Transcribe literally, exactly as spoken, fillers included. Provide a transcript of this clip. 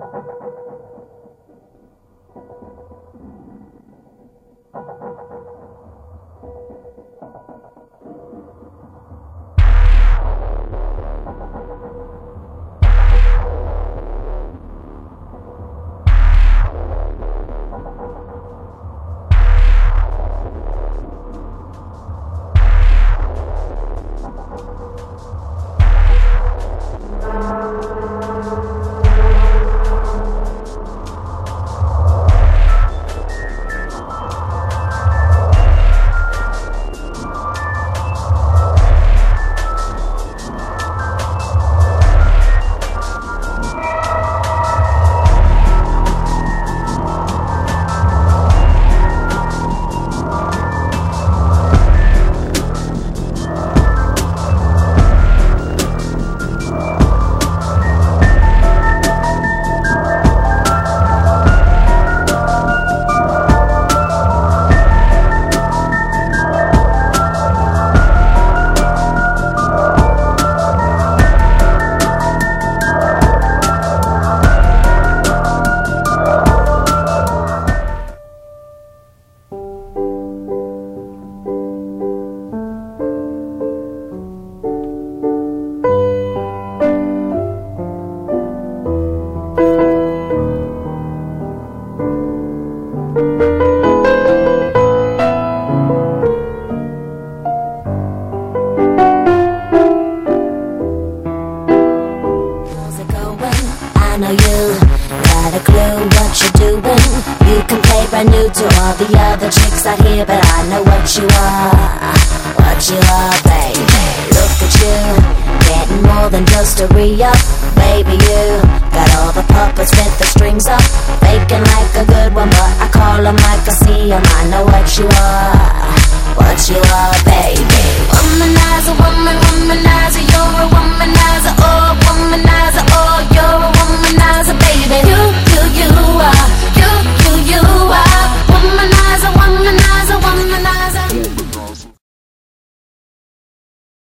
I know you got a clue what you're doing. You can play brand new to all the other chicks out here, but I know what you are, what you are, baby. Look at you, getting more than just a re-up. Baby, you got all the